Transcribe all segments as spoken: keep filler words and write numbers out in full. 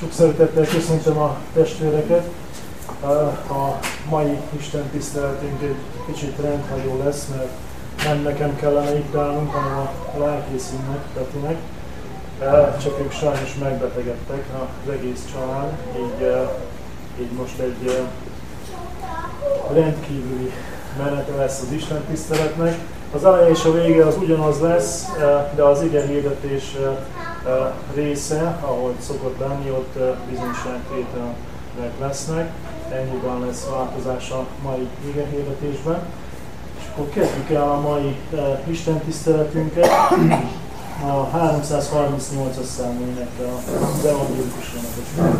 Sok szeretettel köszöntöm a testvéreket. A mai Isten tiszteletünk egy kicsit rendhagyó lesz, mert nem nekem kellene itt állnunk, hanem a lelkészünknek, Petinek. Csak ők sajnos megbetegedtek, az egész család, így, így most egy rendkívüli menete lesz az Isten tiszteletnek. Az eleje és a vége az ugyanaz lesz, de az ige hirdetés része, ahogy szokott lenni, ott bizonyságtételek lesznek. Ennyiben lesz változás a mai ige hirdetésben. És akkor kezdjük el a mai Isten tiszteletünket. A háromszázharmincnyolcas számú énekkel az evangélikus énekesről.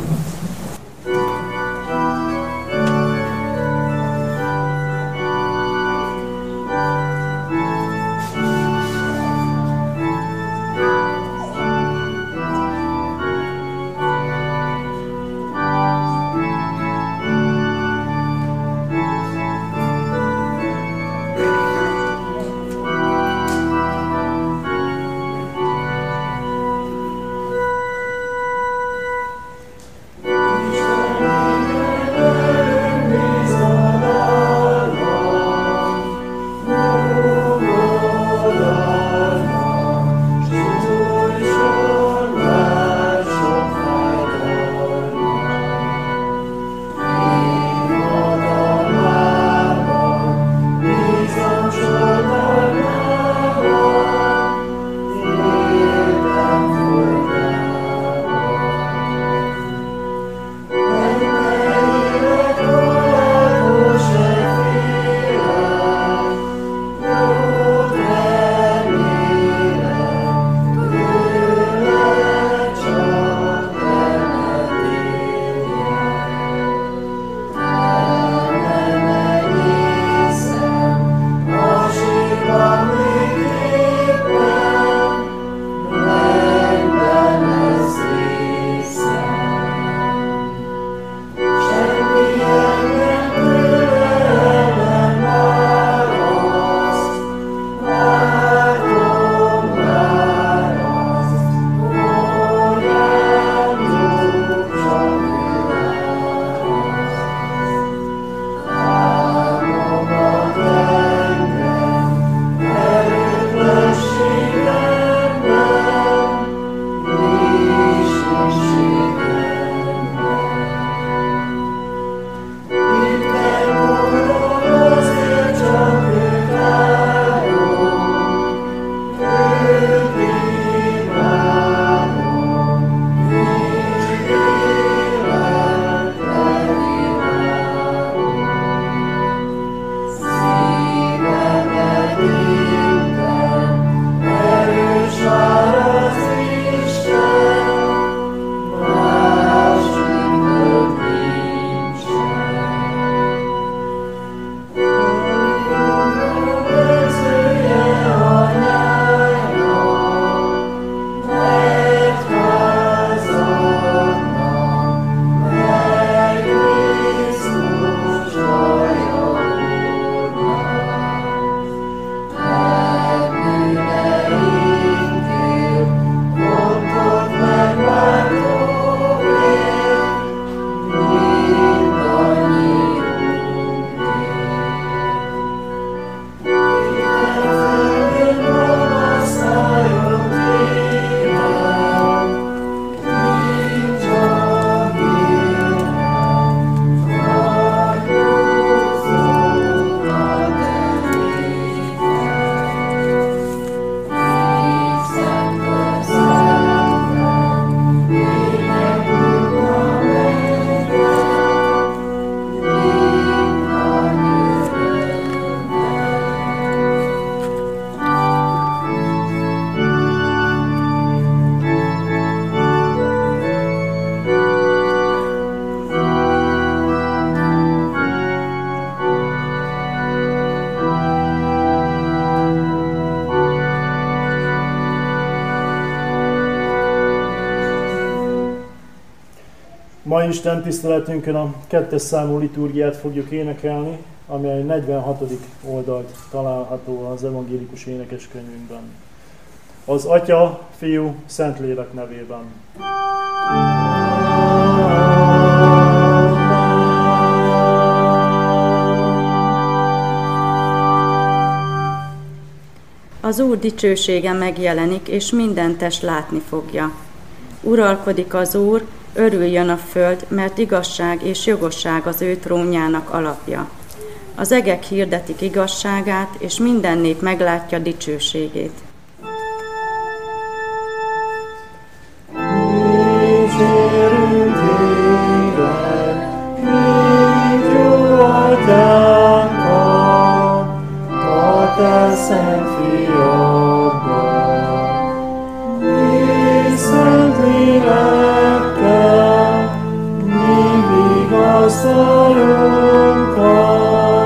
Mai Isten tiszteletünkön a kettes számú liturgiát fogjuk énekelni, amely negyvenhatodik oldalt található az evangélikus énekeskönyvünkben. Az Atya, Fiú, Szentlélek nevében. Az Úr dicsősége megjelenik, és minden test látni fogja. Uralkodik az Úr, örüljön a föld, mert igazság és jogosság az ő trónjának alapja. Az egek hirdetik igazságát, és minden nép meglátja dicsőségét. Dicsérünk téged, így jó atyánkat, a te szent fiadban. Mi szent lélekkel, mi vigasztalunk a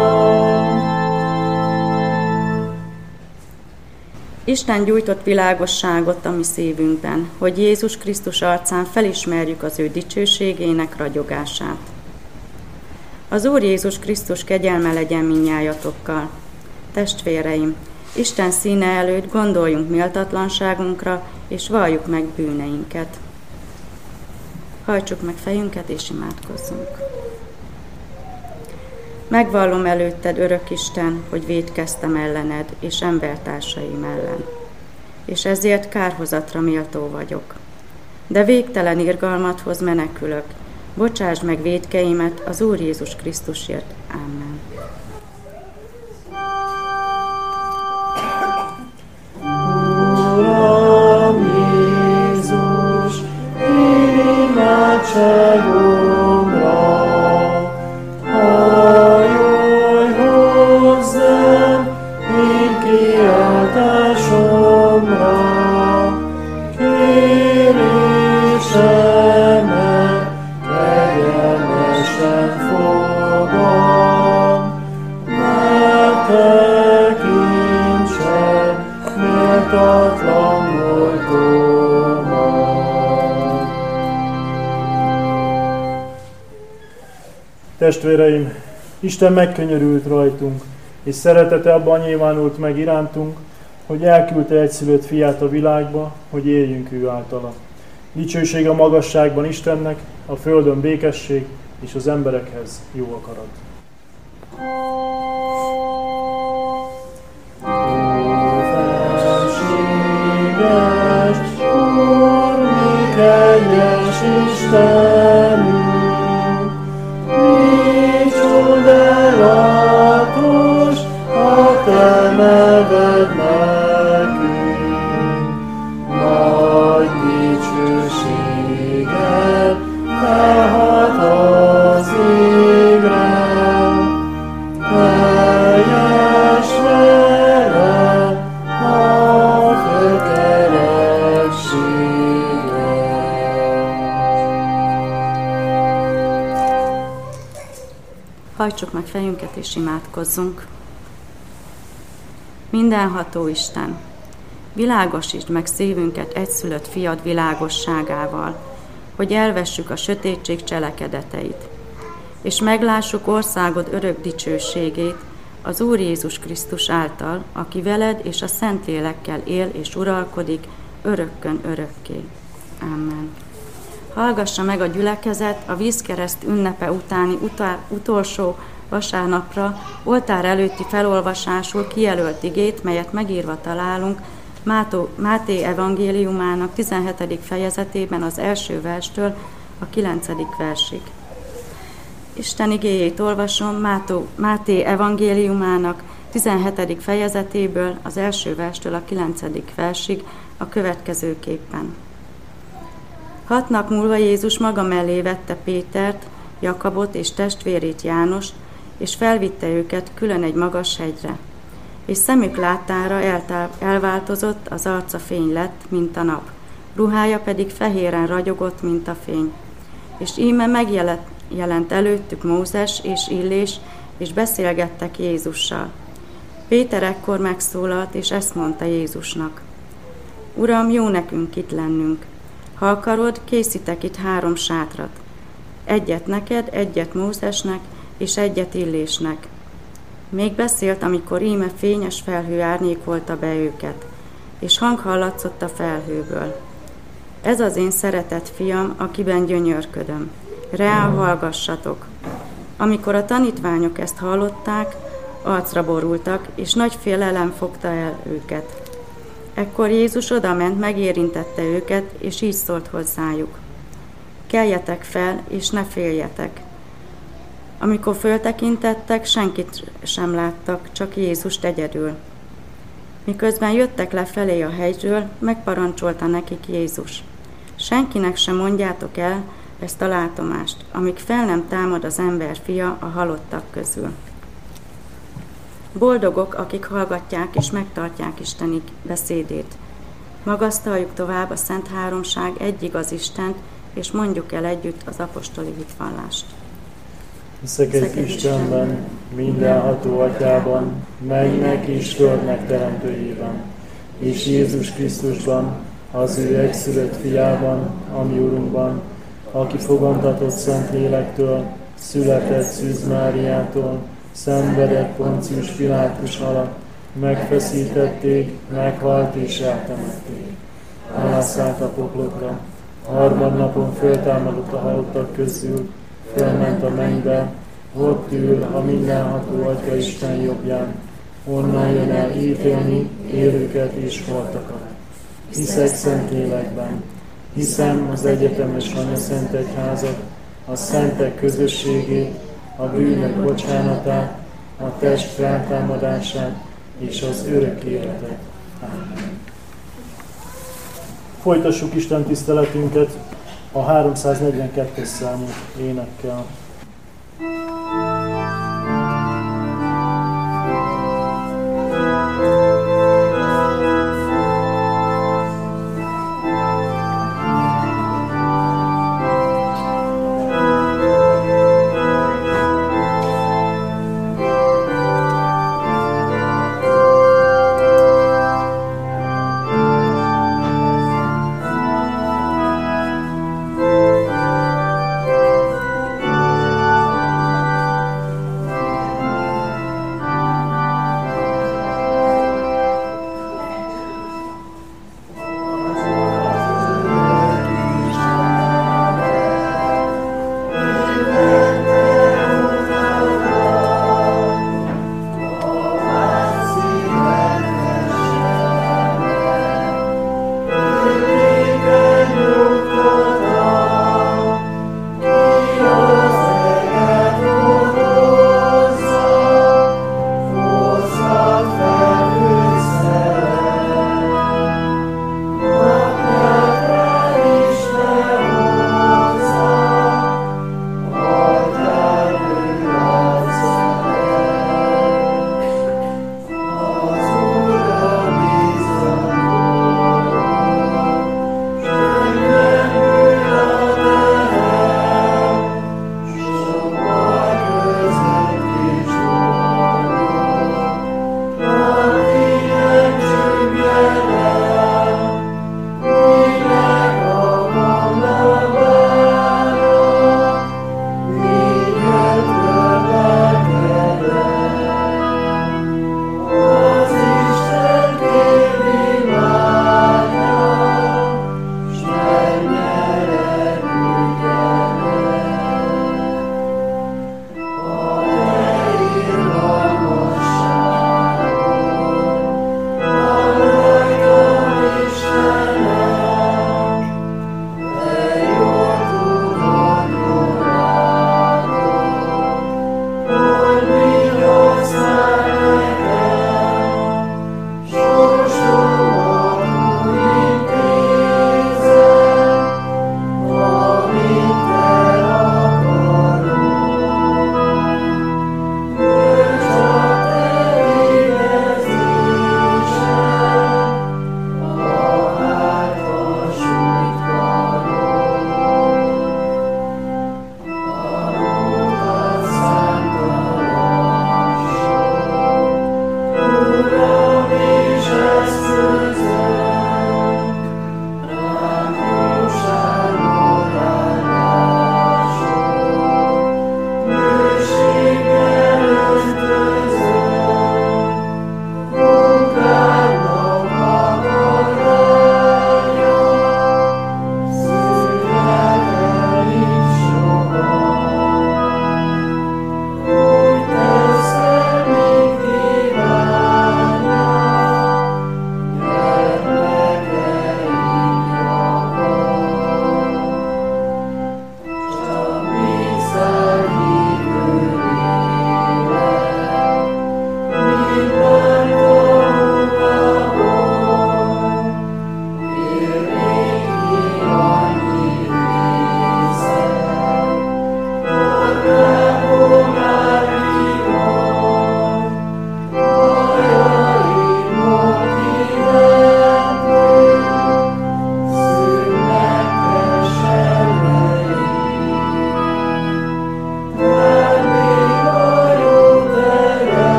Isten gyújtott világosságot a mi szívünkben, hogy Jézus Krisztus arcán felismerjük az ő dicsőségének ragyogását. Az Úr Jézus Krisztus kegyelme legyen mindnyájatokkal. Testvéreim, Isten színe előtt gondoljunk méltatlanságunkra, és valljuk meg bűneinket. Hajtsuk meg fejünket, és imádkozzunk. Megvallom előtted, örök Isten, hogy vétkeztem ellened és embertársaim ellen, és ezért kárhozatra méltó vagyok. De végtelen irgalmadhoz menekülök, bocsásd meg vétkeimet az Úr Jézus Krisztusért. Amen. Uram Jézus, imádságomra, hajolj hozzám, én kiáltásomra, kérésemet kegyelmesen fogad, megtekintsed méltatlan múltomat. Testvéreim, Isten megkönyörült rajtunk, és szeretete abban nyilvánult meg irántunk, hogy elküldte egyszülött fiát a világba, hogy éljünk ő általa. Dicsőség a magasságban Istennek, a földön békesség, és az emberekhez jó akarat. Ó, felséges Úr, mi kegyes Istenünk, mi csodálatos a te neved nekünk, nagy dicsőséged felhat az égre, teljes veled a tökéletességet. Hajtsuk meg fejünket és imádkozzunk. Mindenható Isten, világosítsd meg szívünket egyszülött fiad világosságával, hogy elvessük a sötétség cselekedeteit, és meglássuk országod örök dicsőségét az Úr Jézus Krisztus által, aki veled és a Szentlélekkel él és uralkodik örökkön örökké. Amen. Hallgassa meg a gyülekezet a vízkereszt ünnepe utáni utá- utolsó vasárnapra oltár előtti felolvasásul kijelölt igét, melyet megírva találunk Mátó, Máté evangéliumának tizenhetedik fejezetében az első verstől a kilencedik versig. Isten igéjét olvasom Mátó, Máté evangéliumának tizenhetedik fejezetéből az első verstől a kilencedik versig a következőképpen. Hat nap múlva Jézus maga mellé vette Pétert, Jakabot és testvérét Jánost, és felvitte őket külön egy magas hegyre. És szemük láttára eltál, elváltozott, az arca fény lett, mint a nap, ruhája pedig fehéren ragyogott, mint a fény. És íme megjelent előttük Mózes és Illés, és beszélgettek Jézussal. Péter ekkor megszólalt, és ezt mondta Jézusnak: Uram, jó nekünk itt lennünk. Ha akarod, készítek itt három sátrat. Egyet neked, egyet Mózesnek, és egyet Illésnek. Még beszélt, amikor íme fényes felhő árnyékolta be őket, és hang hallatszott a felhőből. Ez az én szeretett fiam, akiben gyönyörködöm. Rá hallgassatok! Amikor a tanítványok ezt hallották, arcra borultak, és nagy félelem fogta el őket. Ekkor Jézus odament, megérintette őket, és így szólt hozzájuk: keljetek fel, és ne féljetek. Amikor föltekintettek, senkit sem láttak, csak Jézust egyedül. Miközben jöttek lefelé a hegyről, megparancsolta nekik Jézus: senkinek sem mondjátok el ezt a látomást, amíg fel nem támad az ember fia a halottak közül. Boldogok, akik hallgatják és megtartják Isten beszédét. Magasztaljuk tovább a Szent Háromság egy igaz Istent, és mondjuk el együtt az apostoli hitvallást. Hiszek egy Istenben, mindenható Atyában, mennek és földnek teremtőjében, és Jézus Krisztusban, az ő egyszülött fiában, a mi Urunkban, aki fogantatott Szentlélektől, született Szűz Máriától, szenvedett Poncius Pilátus alatt, megfeszítették, meghalt és eltemették. Elszállt a poklokra, harmadnapon föltámadott a halottak közül, fölment a mennybe, ott ül a mindenható Atya Isten jobbján, onnan jön el ítélni élőket és haltakat. Hiszek Szentlélekben, hiszem az egyetemes Anyaszent Egyházat, a szentek közösségét, a bűnök bocsánatát, a test feltámadását és az örök életet. Amen. Folytassuk Isten tiszteletünket a háromszáznegyvenkettes számú énekkel.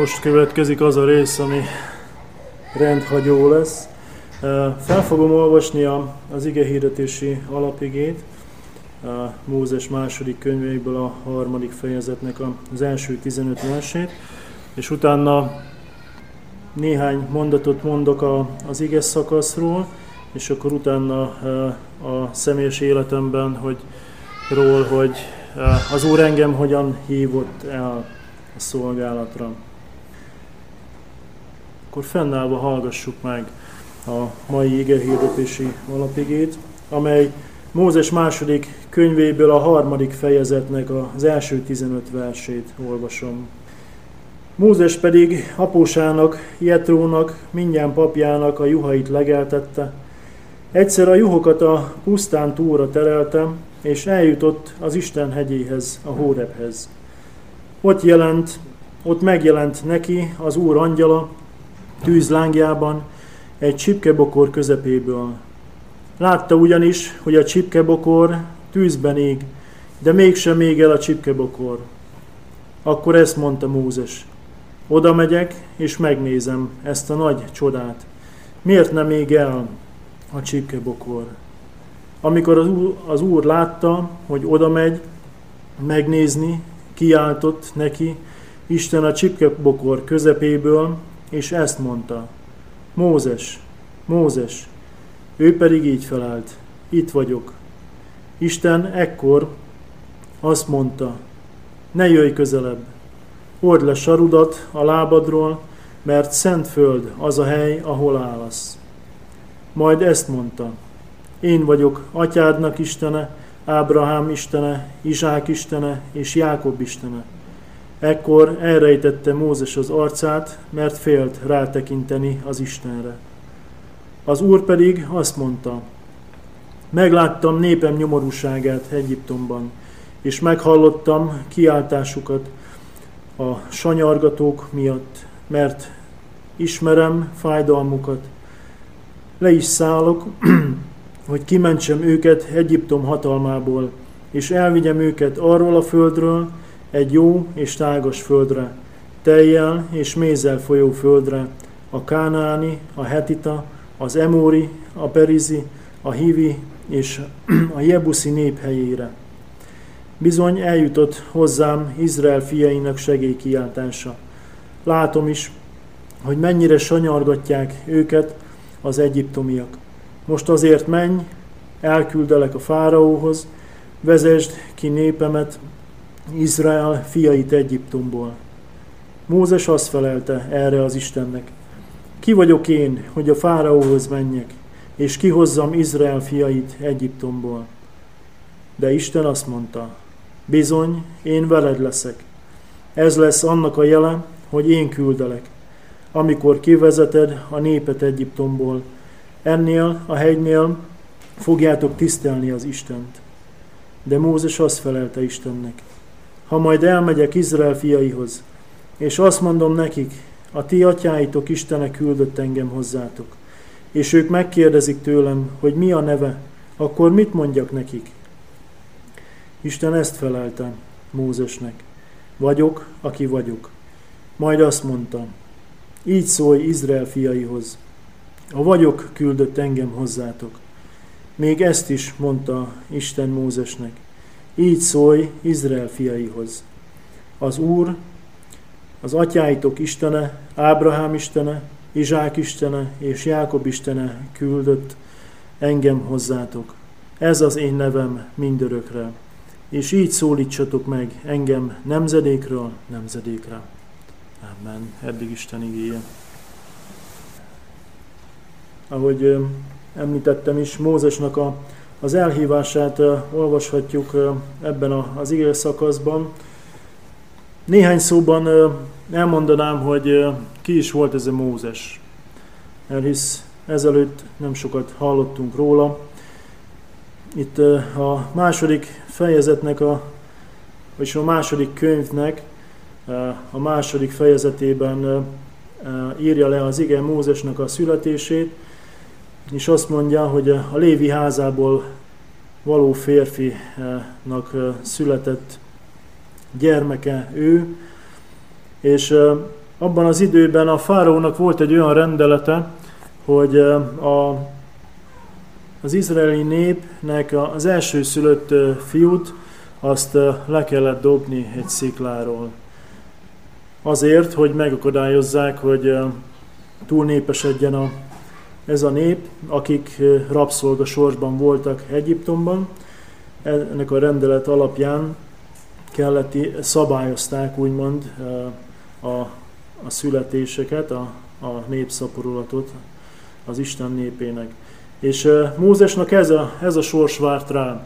Most következik az a rész, ami rendhagyó lesz. Fel fogom olvasni az igehirdetési alapigét, a Mózes második könyvéből a harmadik fejezetnek az első tizenöt versét, és utána néhány mondatot mondok az ige szakaszról, és akkor utána a személyes életemben, hogy ról, hogy az Úr engem hogyan hívott el a szolgálatra. Akkor fennállva hallgassuk meg a mai igehirdetési alapigét, amely Mózes második könyvéből a harmadik fejezetnek az első tizenöt versét olvasom. Mózes pedig apósának, Jetrónak, mindjárt papjának a juhait legeltette. Egyszer a juhokat a pusztán túlra terelte, és eljutott az Isten hegyéhez, a Hórebhez. Ott jelent, ott megjelent neki az Úr angyala tűzlángjában, egy csipkebokor közepéből. Látta ugyanis, hogy a csipkebokor tűzben ég, de mégsem ég el a csipkebokor. Akkor ezt mondta Mózes: oda megyek, és megnézem ezt a nagy csodát. Miért nem ég el a csipkebokor? Amikor az úr, az úr látta, hogy oda megy megnézni, kiáltott neki Isten a csipkebokor közepéből, és ezt mondta: Mózes, Mózes! Ő pedig így felelt: itt vagyok. Isten ekkor azt mondta: ne jöjj közelebb, old le sarudat a lábadról, mert szent föld az a hely, ahol állasz. Majd ezt mondta: én vagyok atyádnak Istene, Ábrahám Istene, Izsák Istene és Jákob Istene. Ekkor elrejtette Mózes az arcát, mert félt rátekinteni az Istenre. Az Úr pedig azt mondta: megláttam népem nyomorúságát Egyiptomban, és meghallottam kiáltásukat a sanyargatók miatt, mert ismerem fájdalmukat. Le is szállok, hogy kimentsem őket Egyiptom hatalmából, és elvigyem őket arról a földről, egy jó és tágas földre, tejjel és mézzel folyó földre, a kánaáni, a hetita, az emóri, a perizi, a hivi és a jebuszi nép helyére. Bizony eljutott hozzám Izrael fiainak segélykiáltása. Látom is, hogy mennyire sanyargatják őket az egyiptomiak. Most azért menj, elküldelek a fáraóhoz, vezesd ki népemet, Izrael fiait Egyiptomból. Mózes azt felelte erre az Istennek: ki vagyok én, hogy a fáraóhoz menjek, és kihozzam Izrael fiait Egyiptomból? De Isten azt mondta: bizony, én veled leszek. Ez lesz annak a jele, hogy én küldelek, amikor kivezeted a népet Egyiptomból. Ennél a hegynél fogjátok tisztelni az Istent. De Mózes azt felelte Istennek: ha majd elmegyek Izrael fiaihoz, és azt mondom nekik, a ti atyáitok Istene küldött engem hozzátok, és ők megkérdezik tőlem, hogy mi a neve, akkor mit mondjak nekik? Isten ezt felelte Mózesnek: vagyok, aki vagyok. Majd azt mondta: így szólj Izrael fiaihoz, a vagyok küldött engem hozzátok. Még ezt is mondta Isten Mózesnek: így szólj Izrael fiaihoz. Az Úr, az atyáitok Istene, Ábrahám Istene, Izsák Istene és Jákob Istene küldött engem hozzátok. Ez az én nevem mindörökre. És így szólítsatok meg engem nemzedékről nemzedékre. Amen. Eddig Isten igéje. Ahogy említettem is, Mózesnak a, az elhívását olvashatjuk ebben az ige szakaszban. Néhány szóban elmondanám, hogy ki is volt ez a Mózes. Mert hisz ezelőtt nem sokat hallottunk róla. Itt a második fejezetnek, a, vagyis a második könyvnek a második fejezetében írja le az ige Mózesnek a születését, és azt mondja, hogy a Lévi házából való férfinak született gyermeke ő, és abban az időben a fáraónak volt egy olyan rendelete, hogy a, az izraeli népnek az elsőszülött fiút azt le kellett dobni egy szikláról. Azért, hogy megakadályozzák, hogy túlnépesedjen a, ez a nép, akik rabszolgasorsban voltak Egyiptomban. Ennek a rendelet alapján kellett, szabályozták úgymond a, a születéseket, a, a népszaporulatot az Isten népének. És Mózesnak ez a, ez a sors várt rá.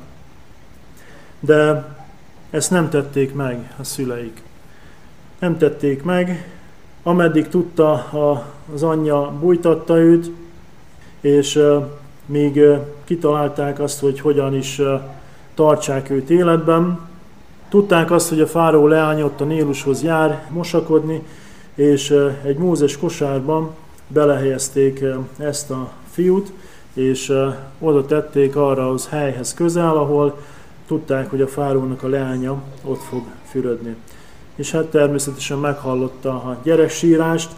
De ezt nem tették meg a szüleik. Nem tették meg, ameddig tudta, az anyja bújtatta őt, és még kitalálták azt, hogy hogyan is tartsák őt életben. Tudták azt, hogy a fáraó leánya ott a Nílushoz jár mosakodni, és egy Mózes kosárban belehelyezték ezt a fiút, és oda tették arra az helyhez közel, ahol tudták, hogy a fáraónak a leánya ott fog fürödni. És hát természetesen meghallotta a gyereksírást,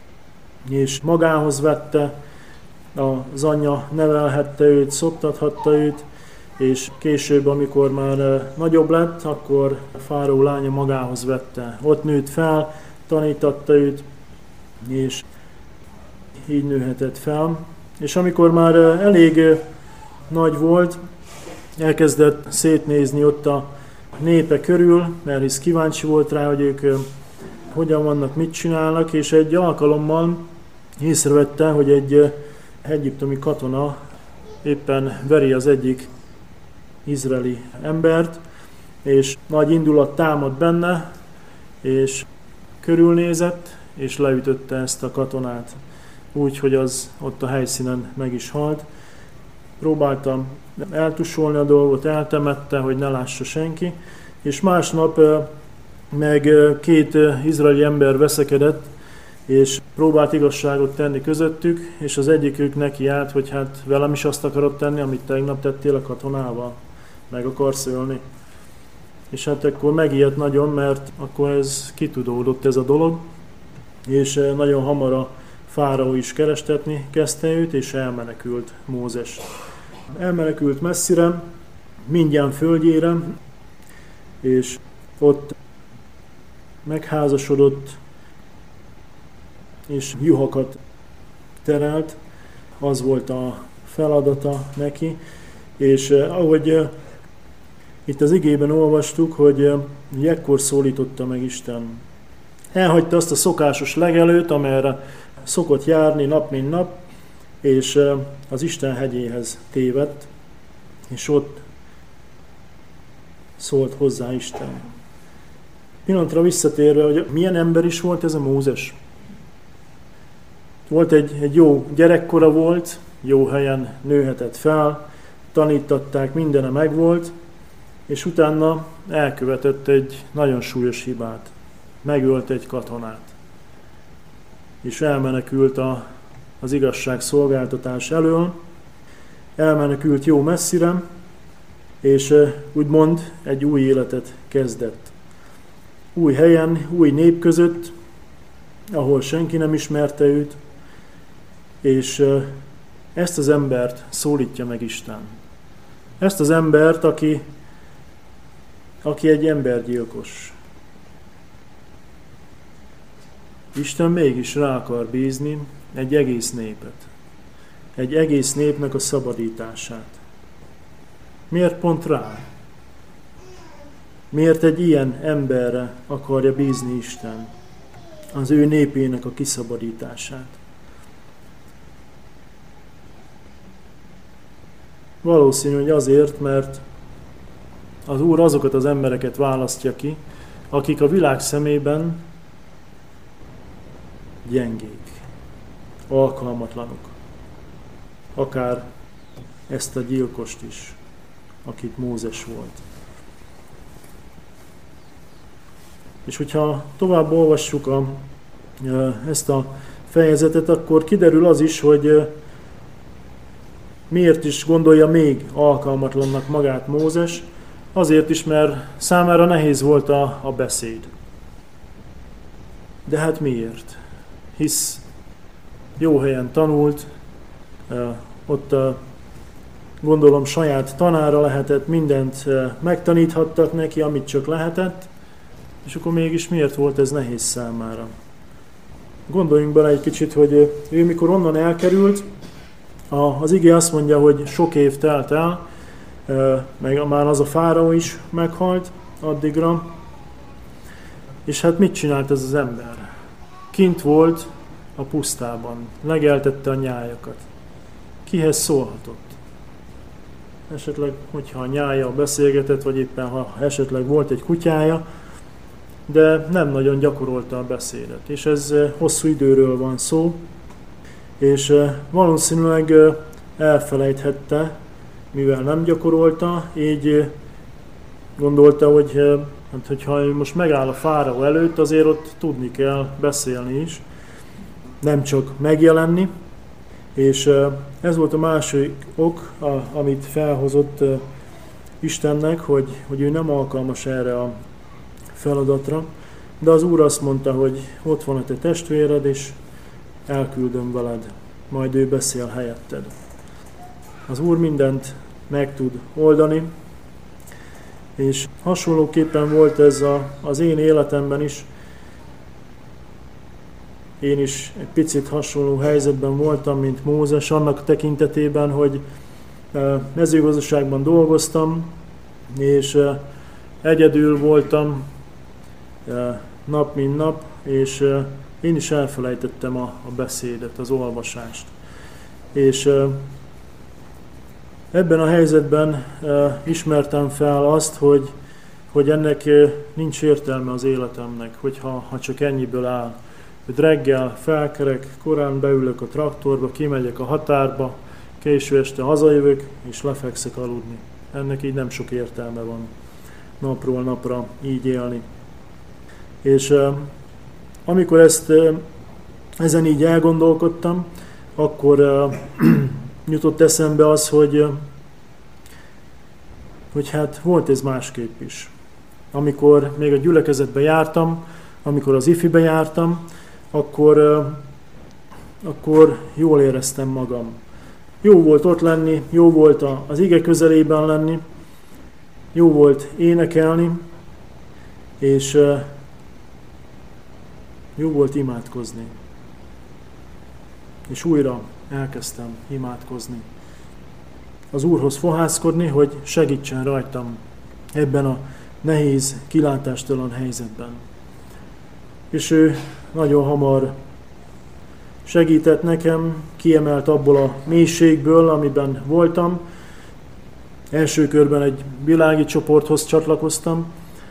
és magához vette, az anyja nevelhette őt, szoptathatta őt, és később, amikor már nagyobb lett, akkor a fáraó lánya magához vette. Ott nőtt fel, tanítatta őt, és így nőhetett fel. És amikor már elég nagy volt, elkezdett szétnézni ott a népe körül, mert hisz kíváncsi volt rá, hogy ők hogyan vannak, mit csinálnak, és egy alkalommal észrevette, hogy egy egyiptomi katona éppen veri az egyik izraeli embert, és nagy indulat támad benne, és körülnézett, és leütötte ezt a katonát, úgy, hogy az ott a helyszínen meg is halt. Próbáltam eltusolni a dolgot, eltemette, hogy ne lássa senki, és másnap meg két izraeli ember veszekedett, és próbált igazságot tenni közöttük, és az egyikük neki állt, hogy hát velem is azt akarod tenni, amit tegnap tettél a katonával, meg akarsz ölni. És hát akkor megijedt nagyon, mert akkor ez kitudódott ez a dolog, és nagyon hamar a fáraó is kerestetni kezdte őt, és elmenekült Mózes. Elmenekült messzire, Mindján földjére, és ott megházasodott, és juhokat terelt, az volt a feladata neki, és eh, ahogy eh, itt az igében olvastuk, hogy eh, ekkor szólította meg Isten. Elhagyta azt a szokásos legelőt, amelyre szokott járni nap mint nap, és eh, az Isten hegyéhez tévedt, és ott szólt hozzá Isten. Pillanatra visszatérve, hogy milyen ember is volt ez a Mózes. Volt egy, egy jó gyerekkora volt, jó helyen nőhetett fel, tanítatták, mindene megvolt, és utána elkövetett egy nagyon súlyos hibát. Megölt egy katonát. És elmenekült a, az igazság szolgáltatás elől, elmenekült jó messzire, és úgymond egy új életet kezdett. Új helyen, új nép között, ahol senki nem ismerte őt, és ezt az embert szólítja meg Isten. Ezt az embert, aki, aki egy embergyilkos. Isten mégis rá akar bízni egy egész népet. Egy egész népnek a szabadítását. Miért pont rá? Miért egy ilyen emberre akarja bízni Isten az ő népének a kiszabadítását? Valószínű, hogy azért, mert az Úr azokat az embereket választja ki, akik a világ szemében gyengék, alkalmatlanok. Akár ezt a gyilkost is, akit Mózes volt. És hogyha tovább olvassuk a, ezt a fejezetet, akkor kiderül az is, hogy miért is gondolja még alkalmatlannak magát Mózes, azért is, mert számára nehéz volt a, a beszéd. De hát miért? Hisz jó helyen tanult, ott gondolom saját tanára lehetett, mindent megtaníthattak neki, amit csak lehetett, és akkor mégis miért volt ez nehéz számára? Gondoljunk bele egy kicsit, hogy ő mikor onnan elkerült, az ige azt mondja, hogy sok év telt el, meg már az a fáraó is meghalt addigra, és hát mit csinált ez az ember? Kint volt a pusztában, legeltette a nyájakat. Kihez szólhatott? Esetleg, hogyha a nyája beszélgetett, vagy éppen ha esetleg volt egy kutyája, de nem nagyon gyakorolta a beszédet. És ez hosszú időről van szó, és valószínűleg elfelejthette, mivel nem gyakorolta, így gondolta, hogy hát, hogyha ő most megáll a fáraó előtt, azért ott tudni kell beszélni is, nem csak megjelenni. És ez volt a másik ok, amit felhozott Istennek, hogy, hogy ő nem alkalmas erre a feladatra, de az Úr azt mondta, hogy ott van a te testvéred, és elküldöm veled, majd ő beszél helyetted. Az Úr mindent meg tud oldani, és hasonlóképpen volt ez a, az én életemben is. Én is egy picit hasonló helyzetben voltam, mint Mózes, annak tekintetében, hogy mezőgazdaságban dolgoztam, és egyedül voltam nap mint nap, és én is elfelejtettem a, a beszédet, az olvasást. És ebben a helyzetben ismertem fel azt, hogy, hogy ennek nincs értelme az életemnek, hogyha ha csak ennyiből áll. Hogy reggel felkerek, korán beülök a traktorba, kimegyek a határba, késő este hazajövök, és lefekszek aludni. Ennek így nem sok értelme van napról napra így élni. És uh, amikor ezt, uh, ezen így elgondolkodtam, akkor uh, jutott eszembe az, hogy, uh, hogy hát volt ez másképp is. Amikor még a gyülekezetbe jártam, amikor az ifibe jártam, akkor, uh, akkor jól éreztem magam. Jó volt ott lenni, jó volt az ige közelében lenni, jó volt énekelni, és uh, jó volt imádkozni. És újra elkezdtem imádkozni. Az Úrhoz fohászkodni, hogy segítsen rajtam ebben a nehéz, kilátástalan helyzetben. És ő nagyon hamar segített nekem, kiemelt abból a mélységből, amiben voltam. Első körben egy világi csoporthoz csatlakoztam,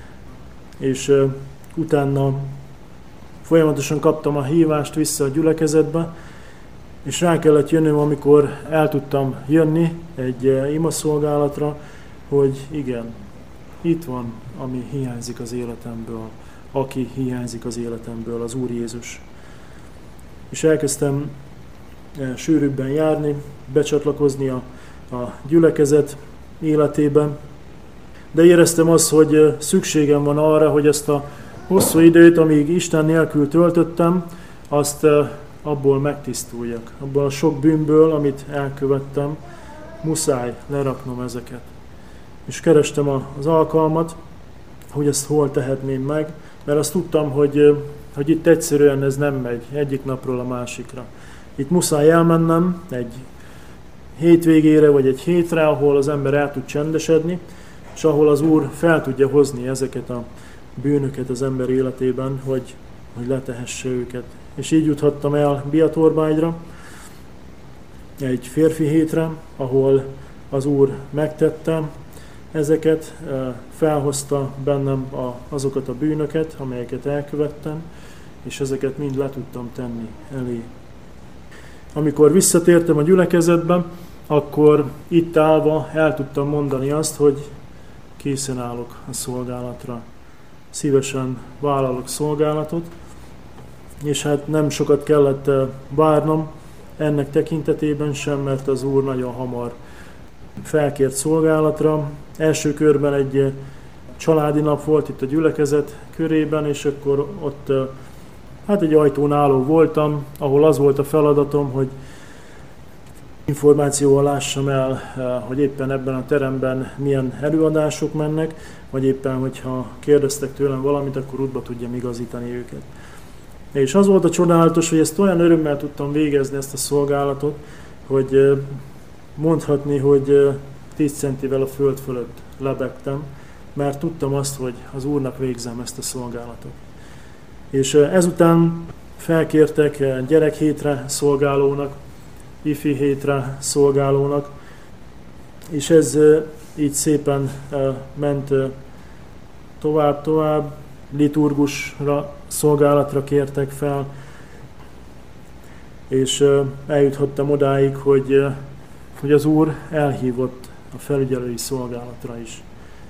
és uh, utána folyamatosan kaptam a hívást vissza a gyülekezetbe, és rá kellett jönnöm, amikor el tudtam jönni egy uh, imaszolgálatra, hogy igen, itt van, ami hiányzik az életemből, aki hiányzik az életemből, az Úr Jézus. És elkezdtem uh, sűrűbben járni, becsatlakozni a, a gyülekezet életében, de éreztem azt, hogy uh, szükségem van arra, hogy ezt a hosszú időt, amíg Isten nélkül töltöttem, azt uh, abból megtisztuljak. Abból a sok bűnből, amit elkövettem, muszáj leraknom ezeket. És kerestem az alkalmat, hogy ezt hol tehetném meg, mert azt tudtam, hogy, hogy itt egyszerűen ez nem megy egyik napról a másikra. Itt muszáj elmennem egy hétvégére vagy egy hétre, ahol az ember el tud csendesedni, és ahol az Úr fel tudja hozni ezeket a bűnöket az ember életében, hogy, hogy letehesse őket. És így juthattam el Biatorbágyra, egy férfi hétre, ahol az Úr megtette ezeket, felhozta bennem a, azokat a bűnöket, amelyeket elkövettem, és ezeket mind le tudtam tenni elé. Amikor visszatértem a gyülekezetbe, akkor itt állva el tudtam mondani azt, hogy készen állok a szolgálatra. Szívesen vállalok szolgálatot, és hát nem sokat kellett várnom ennek tekintetében sem, mert az Úr nagyon hamar felkért szolgálatra. Első körben egy családi nap volt itt a gyülekezet körében, és akkor ott hát egy ajtón álló voltam, ahol az volt a feladatom, hogy információval lássam el, hogy éppen ebben a teremben milyen előadások mennek, vagy éppen, hogyha kérdeztek tőlem valamit, akkor útba tudjam igazítani őket. És az volt a csodálatos, hogy ezt olyan örömmel tudtam végezni, ezt a szolgálatot, hogy mondhatni, hogy tíz centivel a föld fölött lebegtem, mert tudtam azt, hogy az Úrnak végzem ezt a szolgálatot. És ezután felkértek gyerekhétre szolgálónak, ifi hétre szolgálónak, és ez így szépen ment tovább-tovább, liturgusra, szolgálatra kértek fel, és eljuthattam odáig, hogy, hogy az Úr elhívott a felügyelői szolgálatra is.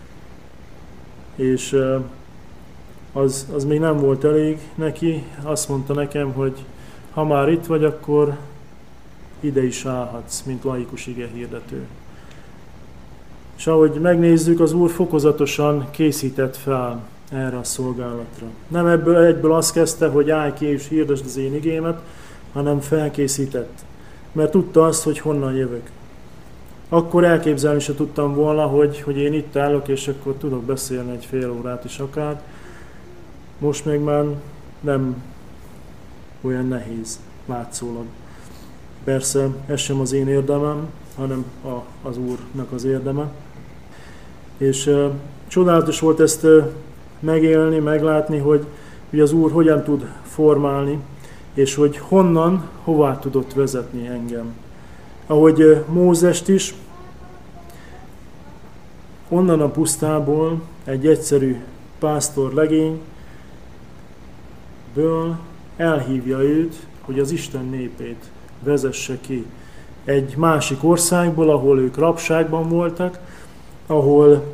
És az, az még nem volt elég neki, azt mondta nekem, hogy ha már itt vagy, akkor ide is állhatsz, mint laikus igehirdető. És ahogy megnézzük, az Úr fokozatosan készített fel erre a szolgálatra. Nem ebből egyből azt kezdte, hogy állj ki és hirdesd az én igémet, hanem felkészített. Mert tudta azt, hogy honnan jövök. Akkor elképzelni se tudtam volna, hogy, hogy én itt állok, és akkor tudok beszélni egy fél órát is akár. Most meg már nem olyan nehéz látszólag. Persze, ez sem az én érdemem, hanem a, az Úrnak az érdeme. És uh, csodálatos volt ezt uh, megélni, meglátni, hogy, hogy az Úr hogyan tud formálni, és hogy honnan, hová tudott vezetni engem. Ahogy uh, Mózest is, onnan a pusztából egy egyszerű pásztor legényből elhívja őt, hogy az Isten népét vezesse ki egy másik országból, ahol ők rabságban voltak, ahol,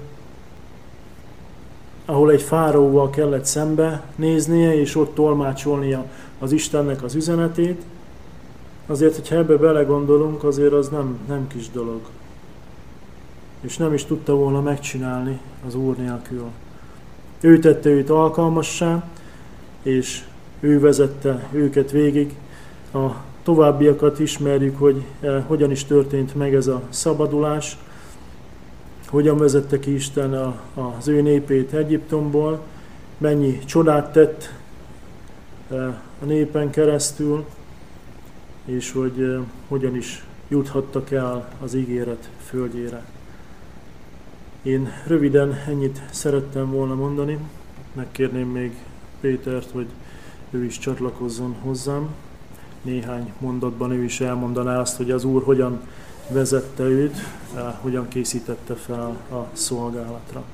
ahol egy fáraóval kellett szembe néznie, és ott tolmácsolnia az Istennek az üzenetét. Azért, hogyha ebbe belegondolunk, azért az nem, nem kis dolog. És nem is tudta volna megcsinálni az Úr nélkül. Ő tette őt alkalmassá, és ő vezette őket végig. A továbbiakat ismerjük, hogy eh, hogyan is történt meg ez a szabadulás, hogyan vezette ki Isten a, az ő népét Egyiptomból, mennyi csodát tett eh, a népen keresztül, és hogy eh, hogyan is juthattak el az ígéret földjére. Én röviden ennyit szerettem volna mondani, megkérném még Pétert, hogy ő is csatlakozzon hozzám. Néhány mondatban ő is elmondaná azt, hogy az Úr hogyan vezette őt, hogyan készítette fel a szolgálatra.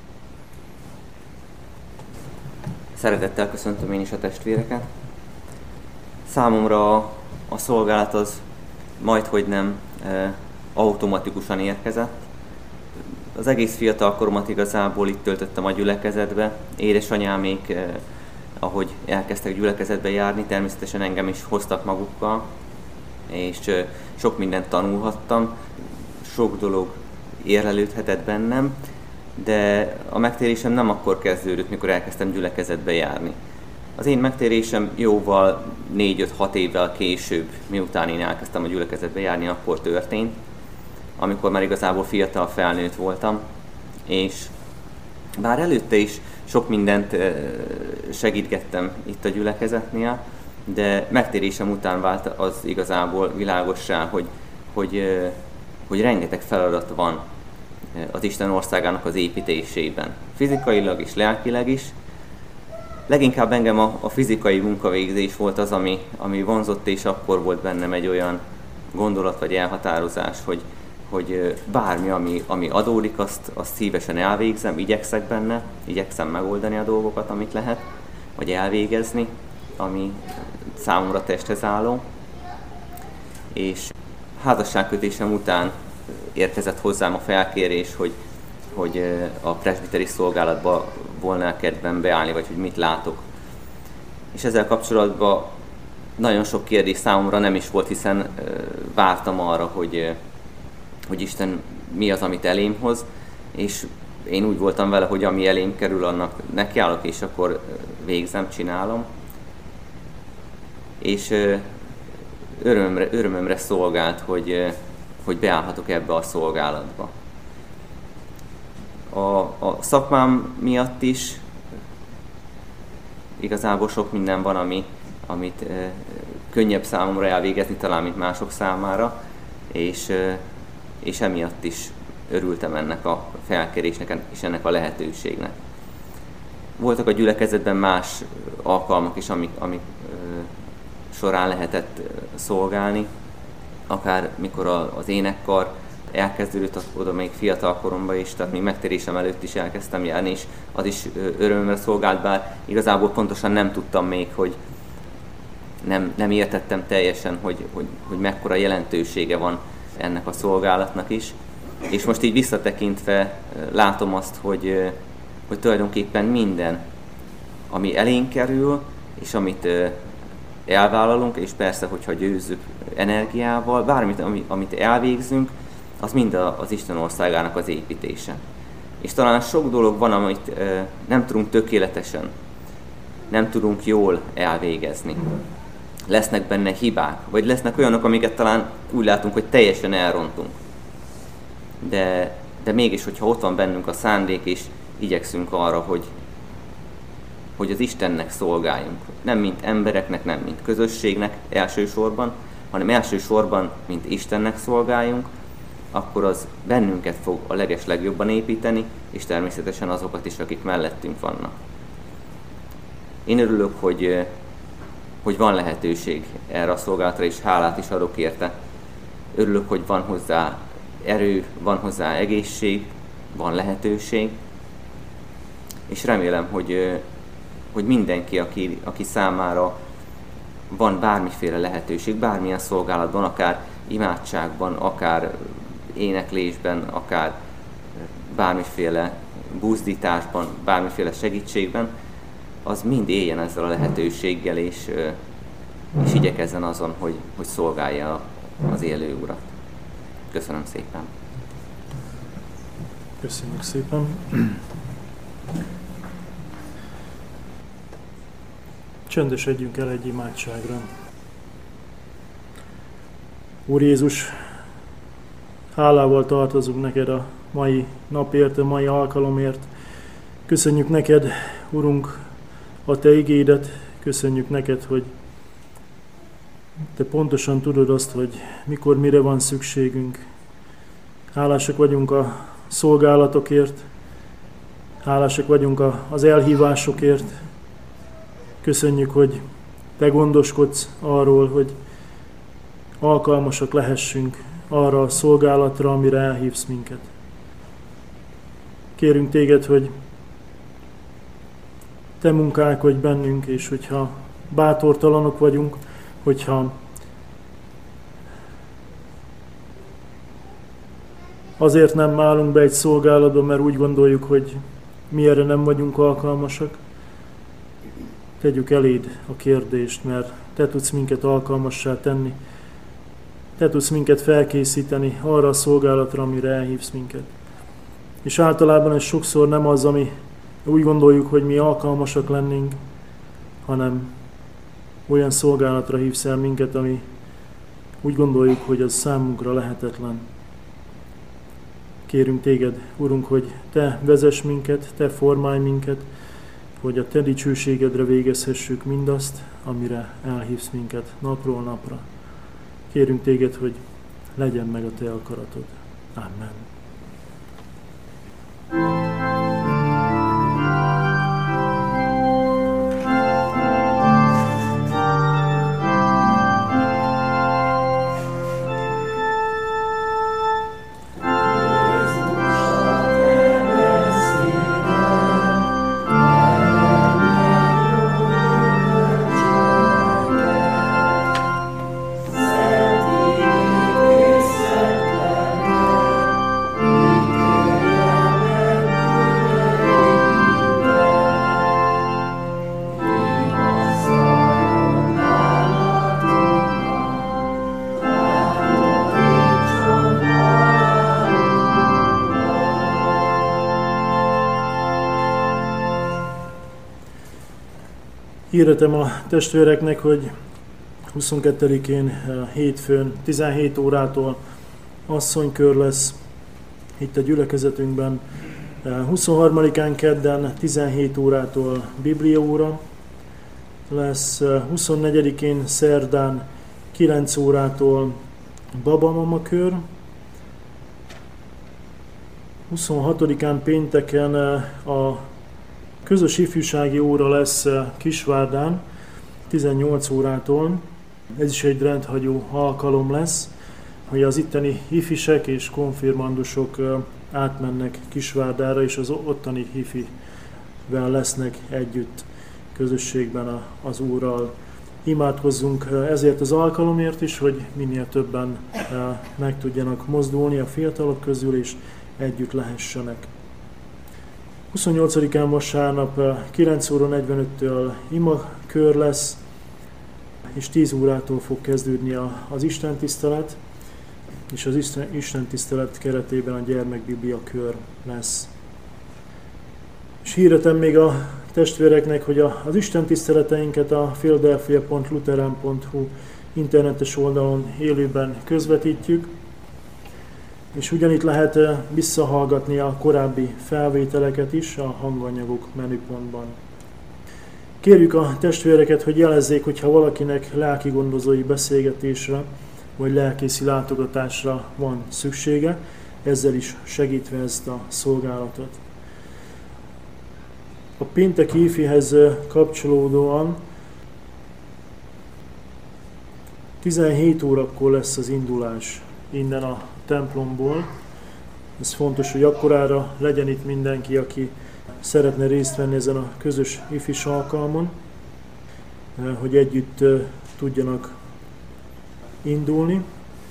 Szeretettel köszöntöm én is a testvéreket. Számomra a, a szolgálat az majdhogy nem e, automatikusan érkezett. Az egész fiatal koromat igazából itt töltöttem a gyülekezetbe. Édesanyámék, e, ahogy elkezdtek gyülekezetbe járni, természetesen engem is hoztak magukkal, és e, sok mindent tanulhattam, sok dolog érlelődhetett bennem, de a megtérésem nem akkor kezdődött, mikor elkezdtem gyülekezetbe járni. Az én megtérésem jóval négy-öt-hat évvel később, miután én elkezdtem a gyülekezetbe járni, akkor történt, amikor már igazából fiatal felnőtt voltam, és bár előtte is sok mindent segítgettem itt a gyülekezetnél, de megtérésem után vált az igazából világossá, hogy, hogy, hogy rengeteg feladat van az Isten országának az építésében, fizikailag és lelkileg is. Leginkább engem a, a fizikai munkavégzés volt az, ami, ami vonzott, és akkor volt bennem egy olyan gondolat vagy elhatározás, hogy, hogy bármi, ami, ami adódik, azt, azt szívesen elvégzem, igyekszek benne, igyekszem megoldani a dolgokat, amit lehet, vagy elvégezni, ami számomra testhez álló. És házasságkötésem után érkezett hozzám a felkérés, hogy, hogy a presbiteri szolgálatba volna kedvem beállni, vagy hogy mit látok. És ezzel kapcsolatban nagyon sok kérdés számomra nem is volt, hiszen vártam arra, hogy, hogy Isten mi az, amit elém hoz, és én úgy voltam vele, hogy ami elém kerül, annak nekiállok, és akkor végzem, csinálom. és örömre, örömömre szolgált, hogy, hogy beállhatok ebbe a szolgálatba. A, a szakmám miatt is igazából sok minden van, ami, amit e, könnyebb számomra elvégezni talán, mint mások számára, és, e, és emiatt is örültem ennek a felkérésnek és ennek a lehetőségnek. Voltak a gyülekezetben más alkalmak is, amik, amik e, során lehetett szolgálni, akár mikor a, az énekkar elkezdődött, oda még fiatal koromban is, tehát még megtérésem előtt is elkezdtem járni, és az is örömmel szolgált, bár igazából pontosan nem tudtam még, hogy nem, nem értettem teljesen, hogy, hogy, hogy mekkora jelentősége van ennek a szolgálatnak is. És most így visszatekintve látom azt, hogy, hogy tulajdonképpen minden, ami elénk kerül, és amit elvállalunk, és persze, hogyha győzzük energiával, bármit, amit elvégzünk, az mind az Isten országának az építése. És talán sok dolog van, amit nem tudunk tökéletesen, nem tudunk jól elvégezni. Lesznek benne hibák, vagy lesznek olyanok, amiket talán úgy látunk, hogy teljesen elrontunk. De, de mégis, hogyha ott van bennünk a szándék, és igyekszünk arra, hogy, hogy az Istennek szolgáljunk. Nem mint embereknek, nem mint közösségnek elsősorban, hanem elsősorban, mint Istennek szolgáljunk, akkor az bennünket fog a legeslegjobban építeni, és természetesen azokat is, akik mellettünk vannak. Én örülök, hogy, hogy van lehetőség erre a szolgálatra, és hálát is adok érte. Örülök, hogy van hozzá erő, van hozzá egészség, van lehetőség, és remélem, hogy, hogy mindenki, aki, aki számára van bármiféle lehetőség, bármilyen szolgálatban, akár imádságban, akár éneklésben, akár bármiféle buzdításban, bármiféle segítségben, az mind éljen ezzel a lehetőséggel, és, és igyekezzen azon, hogy, hogy szolgálja az élő Urat. Köszönöm szépen! Köszönjük szépen! Csendesedjünk el egy imádságra. Úr Jézus, hálával tartozunk neked a mai napért, a mai alkalomért. Köszönjük neked, Urunk, a te igédet, köszönjük neked, hogy te pontosan tudod azt, hogy mikor mire van szükségünk. Hálásak vagyunk a szolgálatokért, hálásak vagyunk az elhívásokért. Köszönjük, hogy te gondoskodsz arról, hogy alkalmasak lehessünk arra a szolgálatra, amire elhívsz minket. Kérünk téged, hogy te munkálkodj bennünk, és hogyha bátortalanok vagyunk, hogyha azért nem állunk be egy szolgálatba, mert úgy gondoljuk, hogy mi erre nem vagyunk alkalmasak, tegyük eléd a kérdést, mert te tudsz minket alkalmassá tenni, te tudsz minket felkészíteni arra a szolgálatra, amire elhívsz minket. És általában ez sokszor nem az, ami úgy gondoljuk, hogy mi alkalmasak lennénk, hanem olyan szolgálatra hívsz el minket, ami úgy gondoljuk, hogy az számunkra lehetetlen. Kérünk téged, Urunk, hogy te vezess minket, te formálj minket, hogy a te dicsőségedre végezhessük mindazt, amire elhívsz minket napról napra. Kérünk téged, hogy legyen meg a te akaratod. Amen. Hirdetem a testvéreknek, hogy huszonkettedikén hétfőn tizenhét órától asszonykör lesz itt a gyülekezetünkben. huszonharmadikán kedden tizenhét órától bibliaóra lesz. huszonnegyedikén szerdán kilenc órától babamama kör. huszonhatodikán pénteken a közös ifjúsági óra lesz Kisvárdán tizennyolc órától. Ez is egy rendhagyó alkalom lesz, hogy az itteni ifisek és konfirmandusok átmennek Kisvárdára, és az ottani hifivel lesznek együtt közösségben az Úrral. Imádkozzunk ezért az alkalomért is, hogy minél többen meg tudjanak mozdulni a fiatalok közül, és együtt lehessenek. huszonnyolcadikán vasárnap kilenc óra negyvenöttől imakör lesz, és tíz órától fog kezdődni az istentisztelet, és az istentisztelet keretében a gyermekbiblia kör lesz. És hirdetem még a testvéreknek, hogy az istentiszteleteinket a philadelphia pont lutheran pont hu internetes oldalon élőben közvetítjük, és ugyanitt lehet visszahallgatni a korábbi felvételeket is a hanganyagok menüpontban. Kérjük a testvéreket, hogy jelezzék, hogyha valakinek lelkigondozói beszélgetésre vagy lelkészi látogatásra van szüksége, ezzel is segítve ezt a szolgálatot. A pénteki ifihez kapcsolódóan tizenhét órakor lesz az indulás innen a templomból. Ez fontos, hogy akkorára legyen itt mindenki, aki szeretne részt venni ezen a közös ifis alkalmon, hogy együtt tudjanak indulni.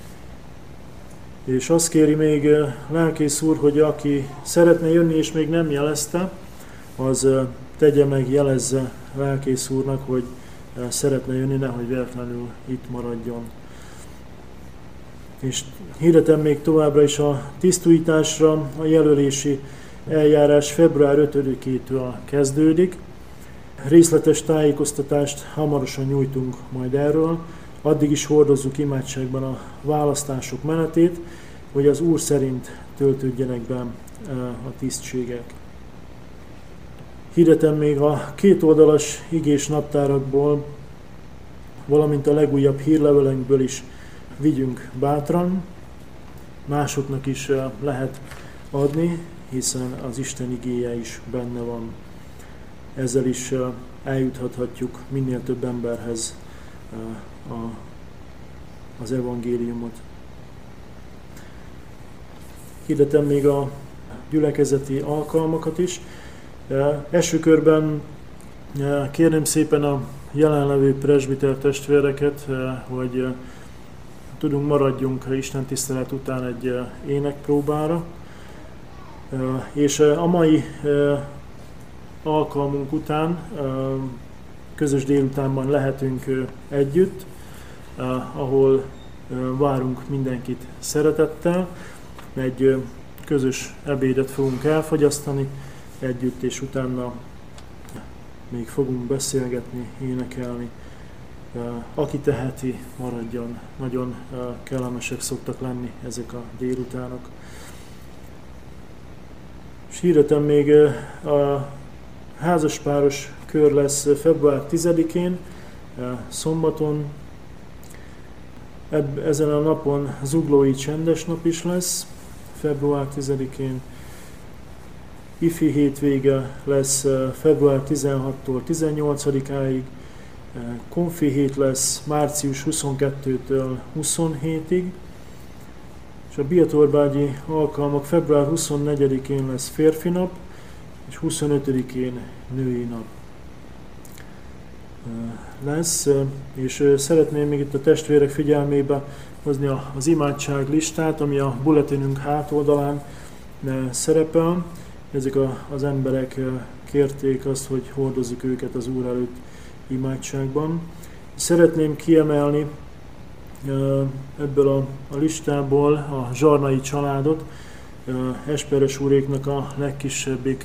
És azt kéri még lelkész úr, hogy aki szeretne jönni és még nem jelezte, az tegye meg, jelezze lelkész úrnak, hogy szeretne jönni, nehogy véletlenül itt maradjon. És hirdetem még továbbra is a tisztújításra, a jelölési eljárás február ötödikétől kezdődik. Részletes tájékoztatást hamarosan nyújtunk majd erről, addig is hordozzuk imádságban a választások menetét, hogy az Úr szerint töltődjenek be a tisztségek. Hirdetem még a két oldalas igés naptárakból, valamint a legújabb hírlevelünkből is vigyünk bátran, másoknak is lehet adni, hiszen az Isten igéje is benne van. Ezzel is eljuthatjuk minél több emberhez az evangéliumot. Hirdetem még a gyülekezeti alkalmakat is. Első körben kérném szépen a jelenlevő presbiter testvéreket, hogy tudunk maradjunk Isten tisztelet után egy énekpróbára. És a mai alkalmunk után közös délutánban lehetünk együtt, ahol várunk mindenkit szeretettel. Egy közös ebédet fogunk elfogyasztani együtt, és utána még fogunk beszélgetni, énekelni. Aki teheti, maradjon. Nagyon kellemesek szoktak lenni ezek a délutánok. És hirdetem még, a házaspáros kör lesz február tizedikén, szombaton. Ezen a napon zuglói csendes nap is lesz, február tizedikén. Ifi hétvége lesz február tizenhatodikától tizennyolcadikáig, konfi hét lesz március huszonkettőtől huszonhétig, és a biatorbágyi alkalmak február huszonnegyedikén lesz férfi nap, és huszonötödikén női nap lesz, és szeretném még itt a testvérek figyelmébe hozni az imádság listát, ami a bulletinünk hátoldalán szerepel. Ezek az emberek kérték azt, hogy hordozzuk őket az Úr előtt imádságban. Szeretném kiemelni ebből a, a listából a zsarnai családot, Esperes úréknak a legkisebbik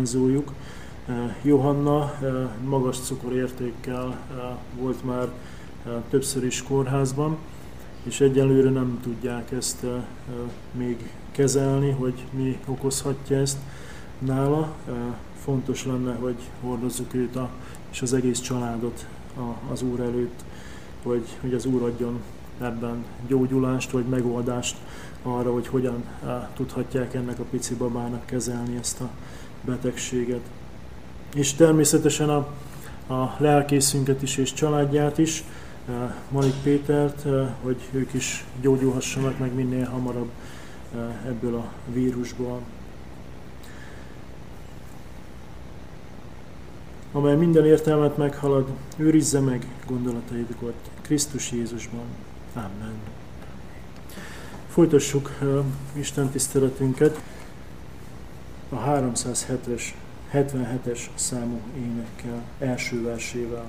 leányzójuk, Johanna, magas cukorértékkel volt már többször is kórházban, és egyelőre nem tudják ezt még kezelni, hogy mi okozhatja ezt nála. Fontos lenne, hogy hordozzuk őt a, és az egész családot az Úr előtt, hogy, hogy az Úr adjon ebben gyógyulást, vagy megoldást arra, hogy hogyan tudhatják ennek a pici babának kezelni ezt a betegséget. És természetesen a, a lelkészünket is és családját is, Malik Pétert, hogy ők is gyógyulhassanak meg minél hamarabb ebből a vírusból. Amely minden értelmet meghalad, őrizze meg gondolataidat Krisztus Jézusban. Amen. Folytassuk uh, Isten tiszteletünket a háromszázhetvenhetes számú énekkel, első versével.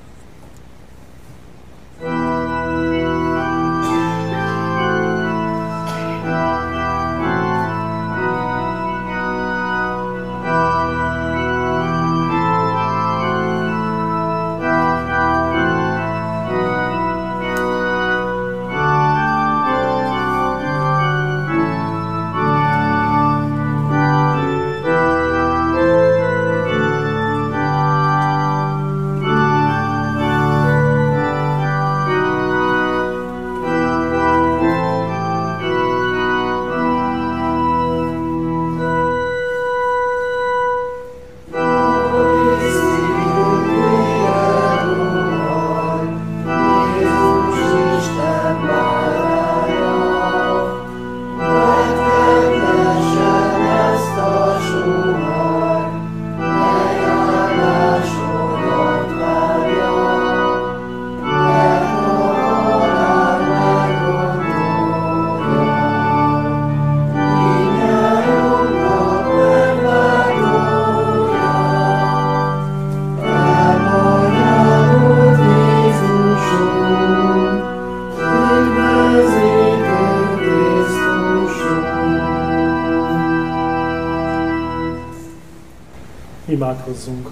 Imádkozzunk!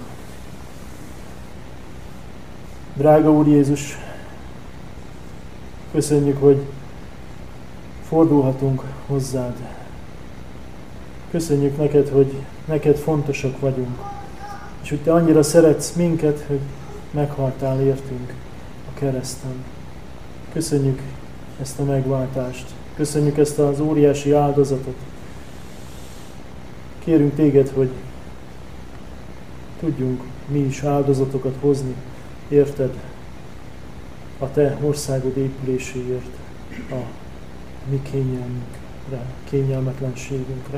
Drága Úr Jézus, köszönjük, hogy fordulhatunk hozzád. Köszönjük neked, hogy neked fontosak vagyunk, és hogy te annyira szeretsz minket, hogy meghaltál értünk a kereszten. Köszönjük ezt a megváltást, köszönjük ezt az óriási áldozatot. Kérünk téged, hogy tudjunk mi is áldozatokat hozni, érted, a te országod épüléséért, a mi kényelmünkre, kényelmetlenségünkre.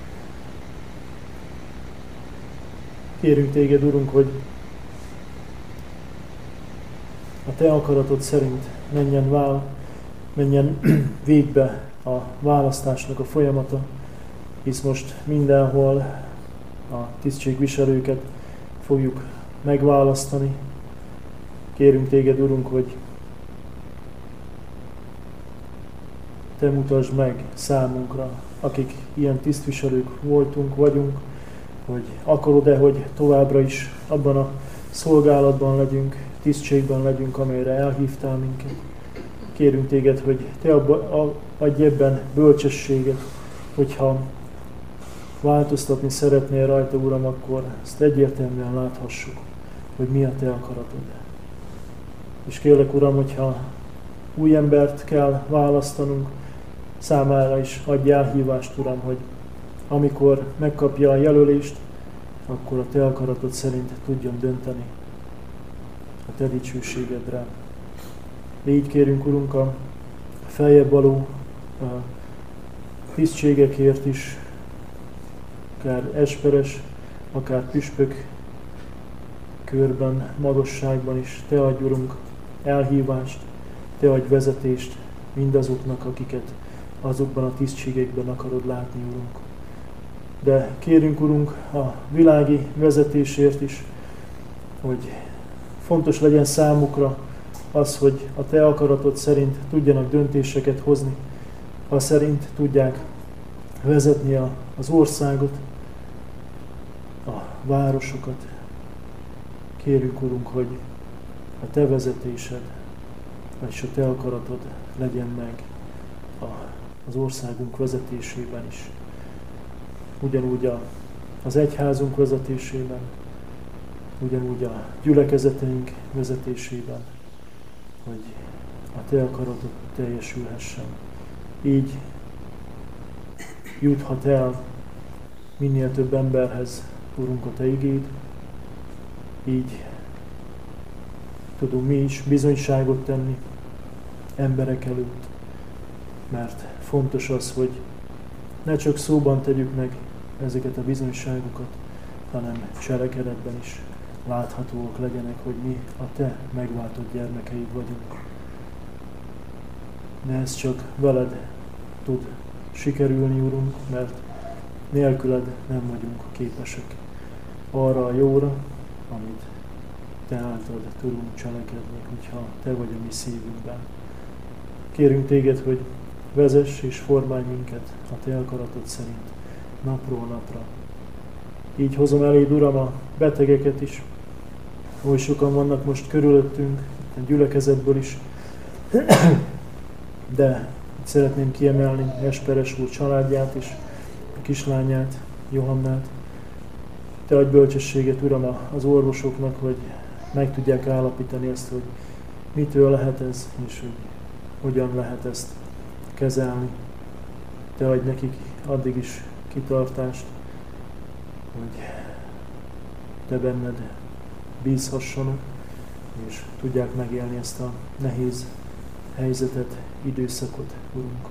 Kérünk téged, Urunk, hogy a te akaratod szerint menjen, vál, menjen végbe a választásnak a folyamata, hisz most mindenhol a tisztségviselőket fogjuk megválasztani. Kérünk téged, Urunk, hogy te mutasd meg számunkra, akik ilyen tisztviselők voltunk, vagyunk, hogy akarod-e, hogy továbbra is abban a szolgálatban legyünk, tisztségben legyünk, amelyre elhívtál minket. Kérünk téged, hogy te abba, adj ebben bölcsességet, hogyha változtatni szeretnél rajta, Uram, akkor ezt egyértelműen láthassuk, hogy mi a te akaratod. És kérlek, Uram, hogyha új embert kell választanunk, számára is adj elhívást, Uram, hogy amikor megkapja a jelölést, akkor a te akaratod szerint tudjon dönteni a te dicsőségedre. Így kérünk, Urunk, a feljebb való a tisztségekért is, akár esperes, akár püspök körben, magasságban is. Te adj, Urunk, elhívást, te adj vezetést mindazoknak, akiket azokban a tisztségekben akarod látni, Urunk. De kérünk, Urunk, a világi vezetésért is, hogy fontos legyen számukra az, hogy a te akaratod szerint tudjanak döntéseket hozni, ha szerint tudják vezetni a, az országot, a városokat. Kérjük, Urunk, hogy a te vezetésed és a Te akaratod legyen meg az országunk vezetésében is. Ugyanúgy a, az egyházunk vezetésében, ugyanúgy a gyülekezeteink vezetésében, hogy a Te akaratod teljesülhessen. Így juthat el minél több emberhez, Urunk, a Te igéd, így tudunk mi is bizonyságot tenni emberek előtt, mert fontos az, hogy ne csak szóban tegyük meg ezeket a bizonyságokat, hanem cselekedetben is láthatóak legyenek, hogy mi a Te megváltott gyermekeid vagyunk. De ez csak veled tud sikerülni, Urunk, mert nélküled nem vagyunk képesek arra a jóra, amit Te általad tudunk cselekedni, hogyha Te vagy a mi szívünkben. Kérünk Téged, hogy vezess és formálj minket a Te akaratod szerint napról napra. Így hozom eléd, Uram, a betegeket is, oly sokan vannak most körülöttünk, a gyülekezetből is, de szeretném kiemelni Esperes úr családját és a kislányát, Johannát. Te adj bölcsességet, Uram, az orvosoknak, hogy meg tudják állapítani ezt, hogy mitől lehet ez, és hogy hogyan lehet ezt kezelni. Te adj nekik addig is kitartást, hogy Te benned bízhassanak, és tudják megélni ezt a nehéz helyzetet, időszakot, Urunk.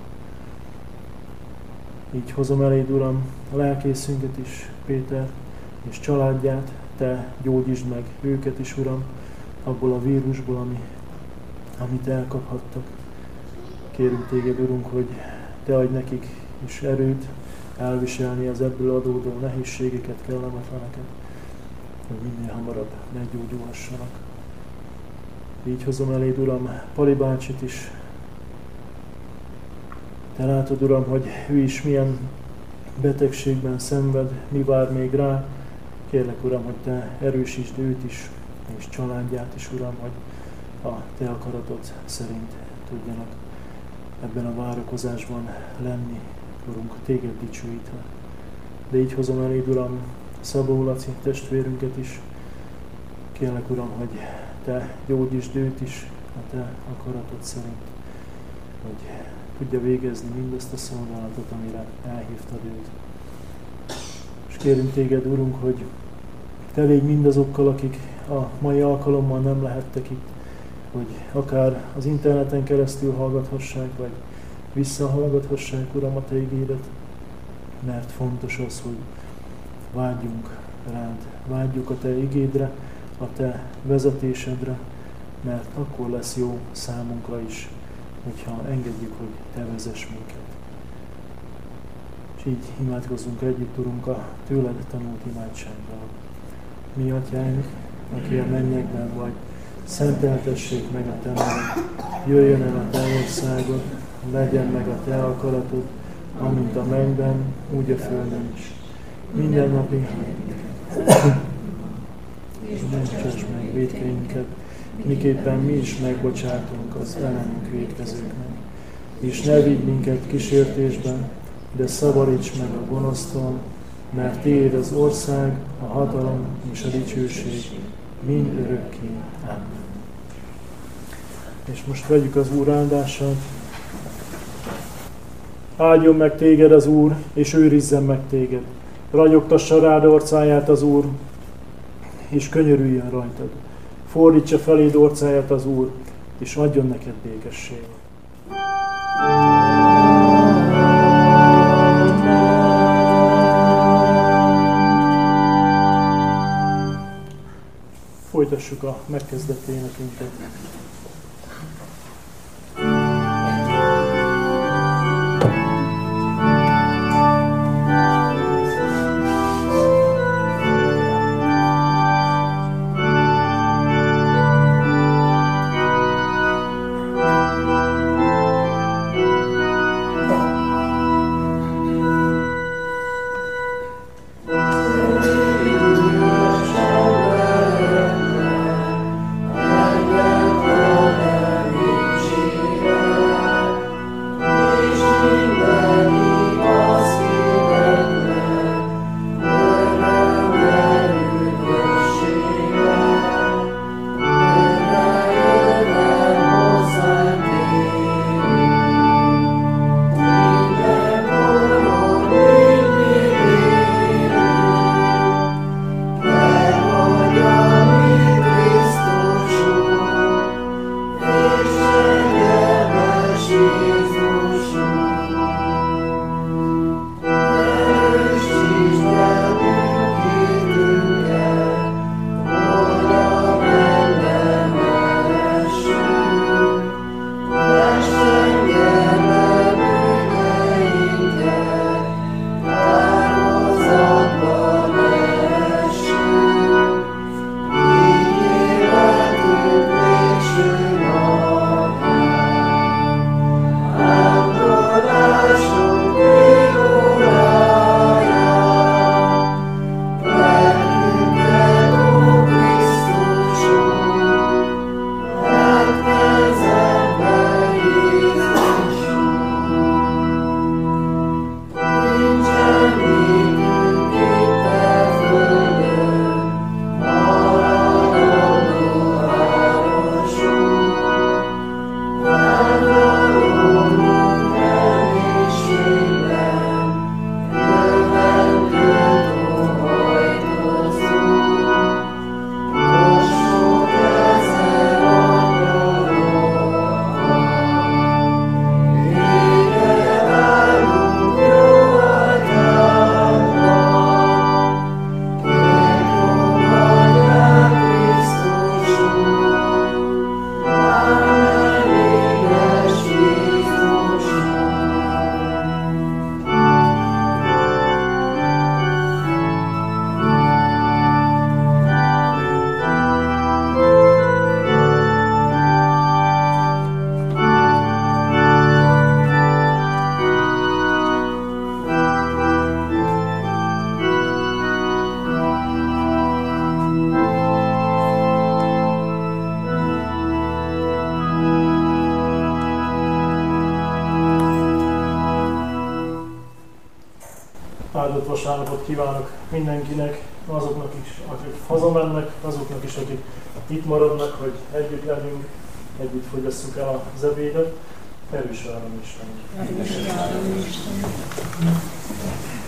Így hozom eléd, Uram, a lelkészünket is, Péter és családját, Te gyógyítsd meg őket is, Uram, abból a vírusból, ami, amit elkaphattak. Kérünk Téged, Urunk, hogy Te adj nekik is erőt elviselni az ebből adódó nehézségeket, kellemetleneket, hogy minél hamarabb meggyógyulhassanak. Így hozom eléd, Uram, Pali bácsit is. Te látod, Uram, hogy ő is milyen betegségben szenved, mi vár még rá. Kérlek, Uram, hogy Te erősítsd őt is, és családját is, Uram, hogy a Te akaratod szerint tudjanak ebben a várakozásban lenni, Urunk, Téged dicsőítve. De így hozom eléd, Uram, Szabó Laci testvérünket is. Kérlek, Uram, hogy Te gyógyítsd őt is a Te akaratod szerint, hogy tudja végezni mindazt a szolgálatot, amire elhívtad őt. És kérünk Téged, Urunk, hogy Te légy mindazokkal, akik a mai alkalommal nem lehettek itt, hogy akár az interneten keresztül hallgathassák, vagy visszahallgathassák, Uram, a Te igédet, mert fontos az, hogy vágyjunk rád, vágyjuk a Te igédre, a Te vezetésedre, mert akkor lesz jó számunkra is, hogyha engedjük, hogy Te vezess minket. És így imádkozzunk együtt, Urunk, a tőled tanult imádsággal. Mi, Atyánk, aki a mennyekben vagy, szenteltessék meg a Te neved, jöjjön el a Te országod, legyen meg a Te akaratod, amint a mennyben, úgy a földön is. Minden napi és bocsáss meg vétkeinket, miképpen mi is megbocsátunk az ellenünk vétkezőknek. És ne vigy minket kísértésben, de szabadíts meg a gonosztól, mert Tiéd az ország, a hatalom és a dicsőség mind örökké. Amen. És most vegyük az Úr áldását. Áldjon meg téged az Úr, és őrizzen meg téged. Ragyogtassa rád orcáját az Úr, és könyörüljön rajtad. Fordítsa feléd orcáját az Úr, és adjon neked békességet. Folytassuk a megkezdett énekünket. Oh áldott vasárnapot kívánok mindenkinek, azoknak is, akik hazamennek, azoknak is, akik itt maradnak, hogy együtt legyünk, együtt fogyasszuk el az ebédet. Erős áldom Isten!